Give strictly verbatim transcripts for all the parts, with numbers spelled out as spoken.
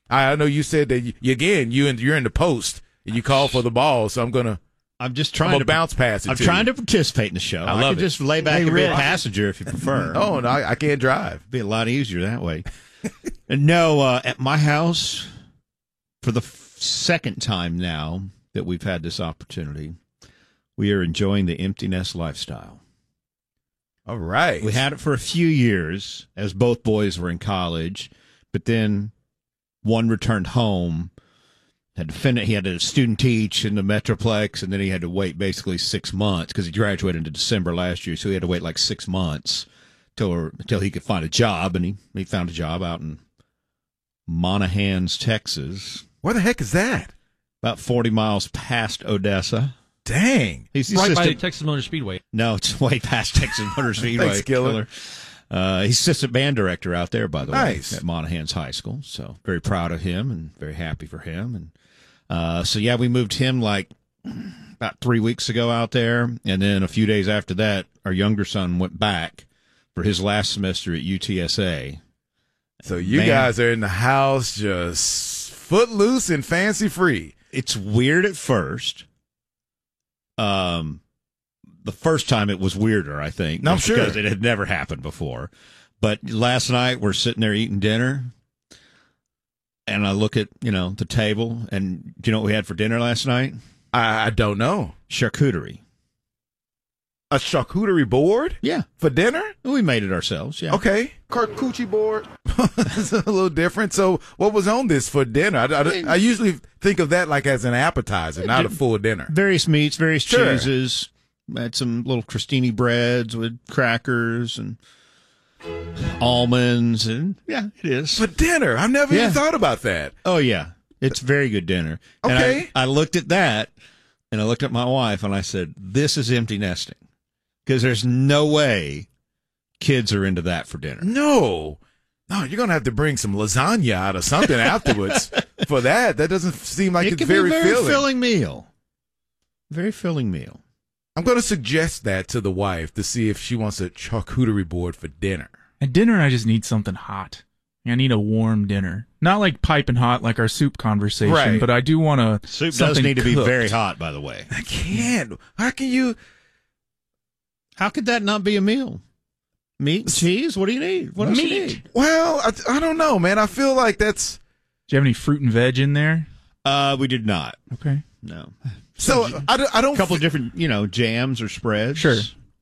I know you said that, you, again, you in, you're in the post, and you call for the ball, so I'm going to I'm just trying to bounce pass it I'm to trying you. to participate in the show. I I, love could it. just lay back Hey, and be Rick. a passenger if you prefer. Oh, no, I, I can't drive. It'd be a lot easier that way. No, uh, at my house, for the f- second time now that we've had this opportunity, we are enjoying the empty nest lifestyle. All right. We had it for a few years as both boys were in college, but then one returned home. Had to fin- he had to student teach in the Metroplex, and then he had to wait basically six months because he graduated in December last year, so he had to wait like six months till until he could find a job, and he, he found a job out in Monahans, Texas, Where the heck is that? about forty miles past Odessa. Dang. He's the Right by assistant- Texas Motor Speedway. No, it's way past Texas Motor Speedway. Thanks, Killer. Uh, he's assistant band director out there, by the Nice. way, at Monahans High School. So very proud of him and very happy for him. And uh, so, yeah, we moved him like about three weeks ago out there. And then a few days after that, our younger son went back for his last semester at U T S A. So you Man. guys are in the house just footloose and fancy free. It's weird at first. Um, the first time it was weirder, I think. No, I'm just sure. because it had never happened before. But last night we're sitting there eating dinner, and I look at you know the table, and do you know what we had for dinner last night? I, I don't know. Charcuterie. A charcuterie board Yeah, for dinner? we made it ourselves. Yeah. Okay. Charcuterie board. It's a little different. So what was on this for dinner? I, I, I usually think of that like as an appetizer, not a full dinner. Various meats, various Sure. cheeses. Had some little crostini breads with crackers and almonds, and yeah, it is. For dinner? I've never Yeah. even thought about that. Oh, yeah. It's very good dinner. And Okay. I, I looked at that, and I looked at my wife, and I said, this is empty nesting. Because there's no way kids are into that for dinner. No. No, you're going to have to bring some lasagna out or something afterwards for that. That doesn't seem like it it's can very, be a very filling. filling meal. Very filling meal. I'm going to suggest that to the wife to see if she wants a charcuterie board for dinner. At dinner, I just need something hot. I need a warm dinner. Not like piping hot like our soup conversation, Right. but I do want to Soup does something need to be cooked. very hot, by the way. I can't. How can you? How could that not be a meal? Meat and cheese? What do you need? What else do you Meat. need? Well, I, I don't know, man. I feel like that's Do you have any fruit and veg in there? Uh, we did not. Okay. No. so. I, don't- I don't. A couple of fe- different, you know, jams or spreads. Sure.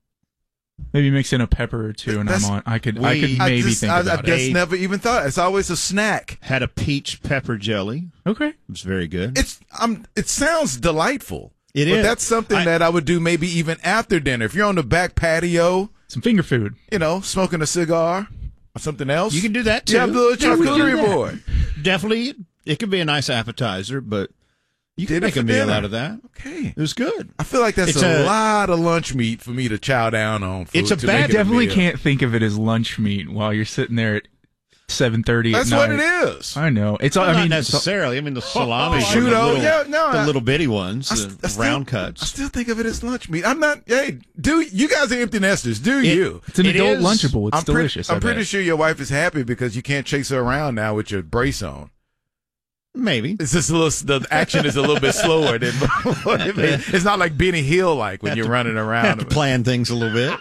Maybe mix in a pepper or two, and I'm That's- on. I could. I we- could I maybe just, think I, about I it. just never even thought. It's always a snack. Had a peach pepper jelly. Okay. It was very good. It's. Um. It sounds delightful. It but is. that's something I- that I would do maybe even after dinner. If you're on the back patio, Some finger food. you know, smoking a cigar or something else. You can do that, too. You have the little Yeah, we can do charcuterie that. board. Definitely, it could be a nice appetizer, but you can Did it make for a meal dinner. out of that. Okay. It was good. I feel like that's It's a, a- lot of lunch meat for me to chow down on. For, It's a to bad- make it a Definitely meal. can't think of it as lunch meat while you're sitting there at seven thirty at That's night. what it is. I know. It's. Well, I not mean, it's- necessarily. I mean, the salami, Prosciutto, the little, yeah, no, the I- little bitty ones, I the st- I still- round I cuts. still think of it as lunch meat. I'm not. Hey, do you guys are empty nesters? Do It- you? it's an It adult is- lunchable. It's I'm pretty- delicious. I I'm pretty bet. sure your wife is happy because you can't chase her around now with your brace on. Maybe. It's just a little. The action is a little bit slower than before. It's not like Benny Hill like when Have you're to- running Have around. to plan things a little bit.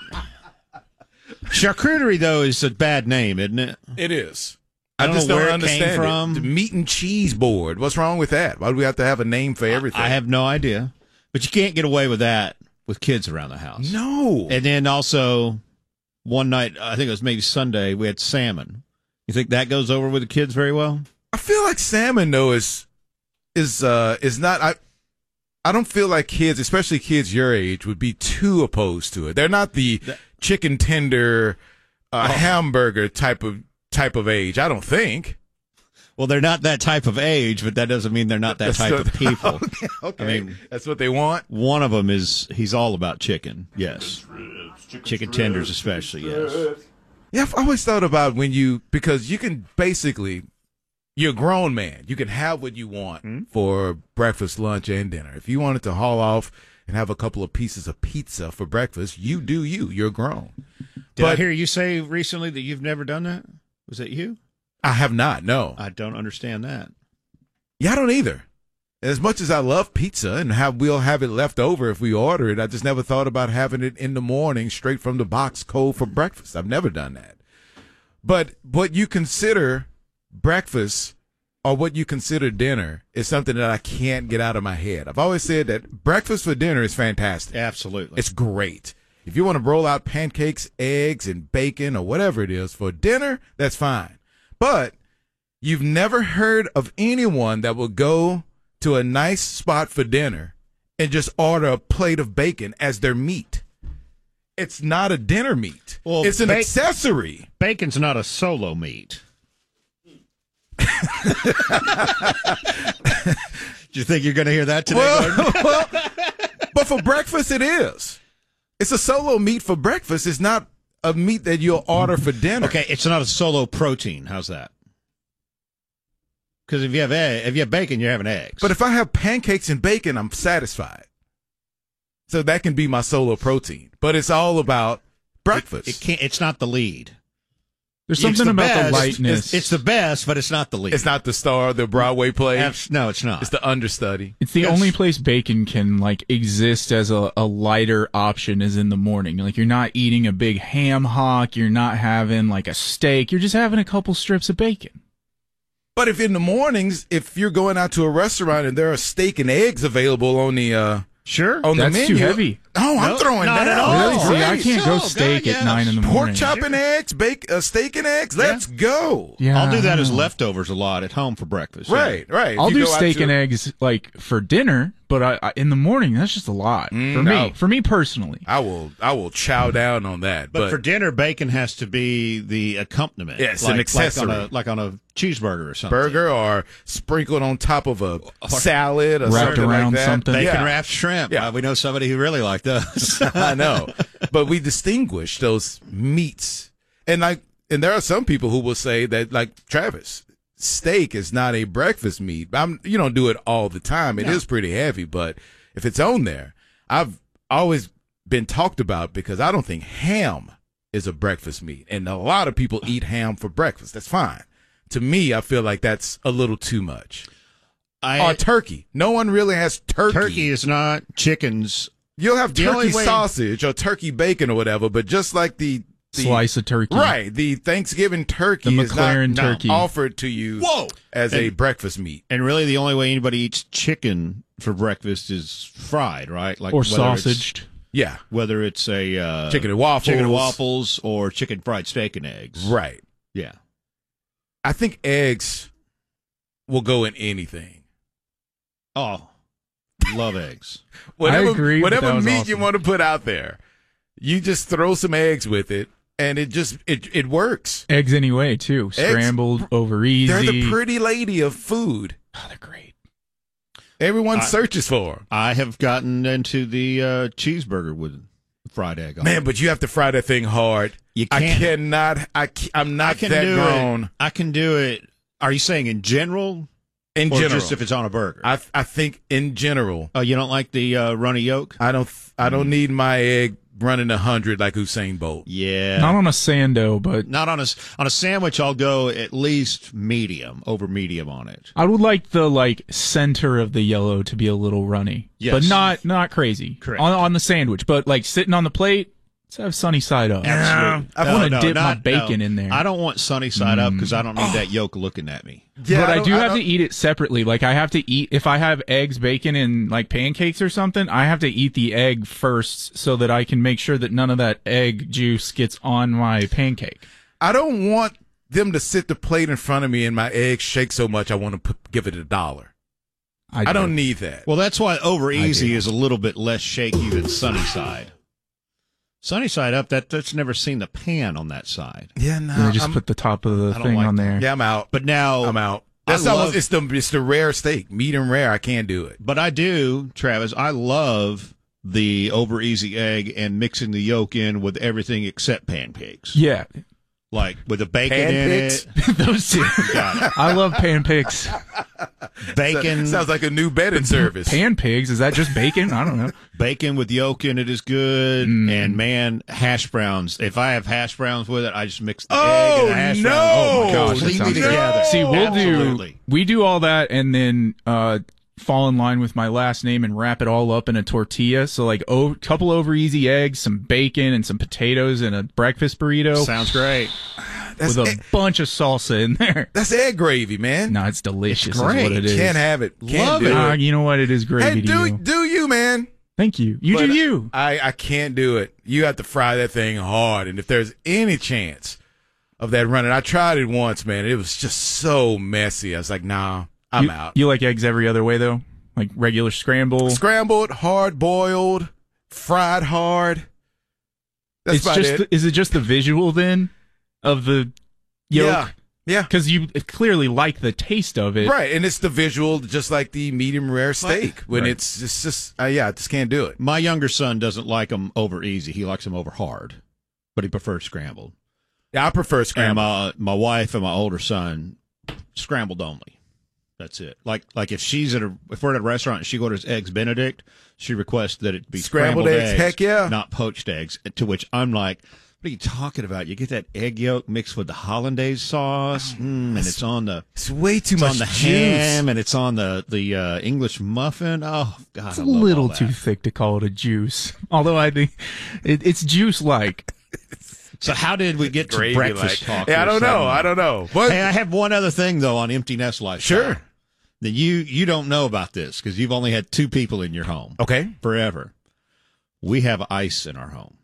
Charcuterie, though, is a bad name, isn't it? It is. I don't just know where don't it came understand from. The meat and cheese board. What's wrong with that? Why do we have to have a name for everything? I have no idea. But you can't get away with that with kids around the house. no. And then also, one night, I think it was maybe Sunday, we had salmon. You think that goes over with the kids very well? I feel like salmon though is is uh is not. I I don't feel like kids, especially kids your age, would be too opposed to it. They're not the chicken tender, uh, hamburger type of type of age. I don't think. Well, they're not that type of age, but that doesn't mean they're not that That's type the- of people. okay, okay. I mean- that's what they want. One of them is, he's all about chicken, yes. Chicken tenders especially, yes. Yeah, I've always thought about when you, because you can basically, you're a grown man. You can have what you want Hmm? for breakfast, lunch, and dinner. If you wanted to haul off and have a couple of pieces of pizza for breakfast, you do you. You're grown. Did I But- hear you say recently that you've never done that? Was that you? I have not. No. I don't understand that. Yeah, I don't either. As much as I love pizza and have we'll have it left over if we order it, I just never thought about having it in the morning straight from the box cold for breakfast. I've never done that. But what you consider breakfast or what you consider dinner is something that I can't get out of my head. I've always said that breakfast for dinner is fantastic. Absolutely. It's great. If you want to roll out pancakes, eggs, and bacon or whatever it is for dinner, that's fine. But you've never heard of anyone that will go to a nice spot for dinner and just order a plate of bacon as their meat. It's not a dinner meat. Well, it's an ba- accessory. Bacon's not a solo meat. Do you think you're going to hear that today? Well, well, but for breakfast it is. It's a solo meat for breakfast. It's not a meat that you'll order for dinner. Okay, it's not a solo protein. How's that? Because if you have egg, if you have bacon, you're having eggs. But if I have pancakes and bacon, I'm satisfied. So that can be my solo protein. But it's all about breakfast. It, it can't. It's not the lead. There's It's something the about best. the lightness. It's, it's the best, but it's not the lead. It's not the star of the Broadway play. Abs- no, it's not. It's the understudy. It's the Yes. only place bacon can like exist as a, a lighter option is in the morning. Like you're not eating a big ham hock, you're not having like a steak, you're just having a couple strips of bacon. But if in the mornings, if you're going out to a restaurant and there are steak and eggs available on the uh, sure. on That's the too menu, heavy. Oh, I'm No, throwing not that at out. all. Really? See, I Great. can't go So, steak God, at nine in the morning. Pork chopping eggs, bake uh, steak and eggs. Let's go. Yeah, I'll do that I as know. leftovers a lot at home for breakfast. Right, right. If I'll you do go out steak to- and eggs like for dinner, but I, I, in the morning that's just a lot Mm, for no. me. For me personally, I will, I will chow down on that. But, But, for dinner, bacon has to be the accompaniment. Yes, like, an accessory. Like on, a, like on a cheeseburger or something. burger or sprinkled on top of a salad or Wrapped something around like that. something. Bacon Yeah. wrapped shrimp. Yeah. Uh, we know somebody who really liked those. I know, but we distinguish those meats, and like, and there are some people who will say that, like Travis, steak is not a breakfast meat. I'm, you don't do it all the time. It No. is pretty heavy, but if it's on there, I've always been talked about because I don't think ham is a breakfast meat, and a lot of people eat ham for breakfast. That's fine. To me, I feel like that's a little too much. I, Or turkey. No one really has turkey. turkey is not chickens. You'll have The only turkey way- sausage or turkey bacon or whatever, but just like the, the slice of turkey. right, the Thanksgiving turkey The is not, McLaren not turkey. offered to you Whoa! as a And- breakfast meat. And really, the only way anybody eats chicken for breakfast is fried, right? Like Or whether it's- sausaged. Yeah, Whether it's a uh, chicken and waffles. chicken and waffles, or chicken fried steak and eggs. Right. Yeah. I think eggs will go in anything. Oh, love eggs. Whatever, agree, but Whatever that was meat awesome. you want to put out there, you just throw some eggs with it, and it just it it works. Eggs anyway too. Scrambled over easy. They're the pretty lady of food. Oh, they're great. Everyone I- searches for 'em. I have gotten into the uh, cheeseburger with fried egg on Man, it. but you have to fry that thing hard. You I can't- cannot. I ca- I'm not I can that do grown. it. I can do it. Are you saying in general, In or general, just if it's on a burger? I I think in general, Oh, you don't like the uh, runny yolk? I don't I Mm. don't need my egg running a hundred like Usain Bolt. Yeah. Not on a sando, but Not on a s- on a sandwich. I'll go at least medium, over medium on it. I would like the like center of the yellow to be a little runny, Yes. but not not crazy. Correct. on on the sandwich, but like sitting on the plate. Let's have sunny side up. Absolutely. I No, want to no, dip my not- bacon no. in there. I don't want sunny side up because I don't need that yolk looking at me. Yeah, but I, don't- do have don't- to eat it separately. Like I have to eat if I have eggs, bacon, and like pancakes or something. I have to eat the egg first so that I can make sure that none of that egg juice gets on my pancake. I don't want them to sit the plate in front of me and my eggs shake so much I want to put, give it a dollar. I, do. don't need that. Well, that's why over easy do. is a little bit less shaky than sunny side. Sunny side up, that that's never seen the pan on that side. Yeah, no. And I just I'm, put the top of the I don't thing like on that. there. yeah, I'm out. But now I'm out. I That's love- almost, it's the it's the rare steak, medium rare. I can't do it. But I do, Travis. I love the over easy egg and mixing the yolk in with everything except pancakes. Yeah, Like with the bacon Pancakes? in it. those two. Got it. I love pancakes. Bacon. Sounds like a new bedding service. Pan pigs, is that just bacon? I don't know. Bacon with yolk in it is good. Mm. And man, hash browns. If I have hash browns with it, I just mix the Oh, egg and the hash no. browns. Oh my gosh, That leave me sounds great. together. See, we'll Absolutely. do we do all that and then uh fall in line with my last name and wrap it all up in a tortilla. So like a oh, couple over easy eggs, some bacon, and some potatoes and a breakfast burrito Sounds great. That's, with a egg, bunch of salsa in there. that's egg gravy, man. No, it's delicious. It's great. Is what it is. Can't have it. Can't Love do it. Ah, it. you know what? It is gravy Hey, to do you. do you, man? Thank you. You But do you. I, I can't do it. You have to fry that thing hard. And if there's any chance of that running, I tried it once, man. It was just so messy. I was like, nah, I'm you, out. You like eggs every other way though, like regular scramble. Scrambled, hard boiled, fried hard. That's It's about just. it. The, is it just the visual then of the yolk? Yeah. Yeah. Because you clearly like the taste of it. Right. And it's the visual, just like the medium rare steak. When Right. it's just, just uh, yeah, I just can't do it. My younger son doesn't like them over easy. He likes them over hard, but he prefers scrambled. Yeah, I prefer And scrambled. my my wife and my older son, scrambled only. That's it. Like like if she's at a if we're at a restaurant and she orders eggs Benedict, she requests that it be Scrambled scrambled, eggs, heck yeah. not poached eggs. To which I'm like, what are you talking about? You get that egg yolk mixed with the hollandaise sauce, mm, and it's on the It's way too it's much on the juice. ham, and it's on the the uh, English muffin. Oh God, It's I a love little all that. too thick to call it a juice. Although I think it, it's juice-like. So how did we get to Gravy breakfast like. talk? Yeah, I here don't know. suddenly? I don't know. But Hey, I have one other thing though on empty nest lifestyle. Sure. That you you don't know about this because you've only had two people in your home okay. forever. We have ice in our home.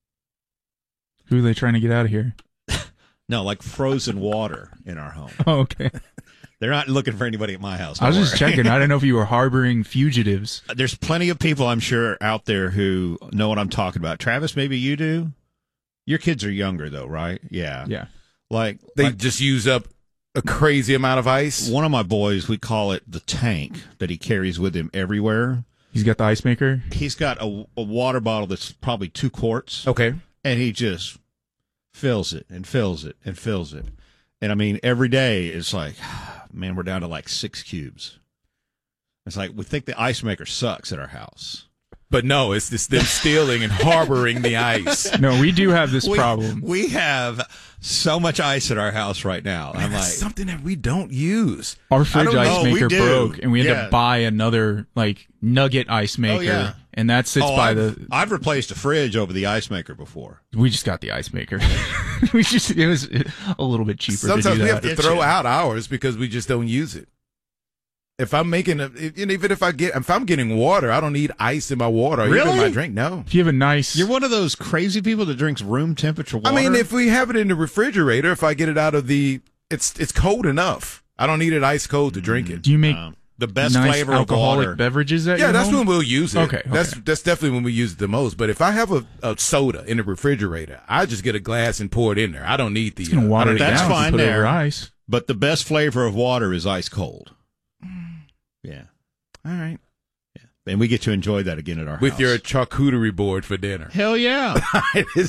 Who are they trying to get out of here? No, like frozen water in our home. Oh, okay. They're not looking for anybody at my house. I was don't just worry. checking. I didn't know if you were harboring fugitives. There's plenty of people I'm sure out there who know what I'm talking about. Travis, maybe you do. Your kids are younger though, right? Yeah. Yeah. Like They like just use up a crazy amount of ice. one of my boys, we call it the tank that he carries with him everywhere. He's got the ice maker. He's got a, a water bottle that's probably two quarts. Okay. And he just fills it and fills it and fills it. And I mean, every day it's like, man, we're down to like six cubes. It's like we think the ice maker sucks at our house. But no, it's just them stealing and harboring the ice. No, we do have this we, problem. We have so much ice at our house right now. Man, I'm that's like, something that we don't use. Our I fridge don't ice know. We maker do. broke, and we had Yeah. to buy another like nugget ice maker, yeah. and that sits oh, by I've, the. I've replaced a fridge over the ice maker before. We just got the ice maker. we just it was a little bit cheaper. Sometimes to do we that. have to It's throw a- out ours because we just don't use it. If I'm making a, if, and even if I get, if I'm getting water, I don't need ice in my water or even Really? my drink. No. If you have a nice, You're one of those crazy people that drinks room temperature water. I mean, if we have it in the refrigerator, if I get it out of the, it's it's cold enough. I don't need it ice cold to drink it. do you make Um, the best nice flavor of alcoholic water. beverages at Yeah, your that's home? when we'll use it. Okay, okay. That's that's definitely when we use it the most. But if I have a, a soda in the refrigerator, I just get a glass and pour it in there. I don't need the. It's gonna uh, I water don't it need down. That's if you fine put it there. over ice. But the best flavor of water is ice cold. Yeah. All right. And we get to enjoy that again at our With house. your charcuterie board for dinner. Hell yeah. It is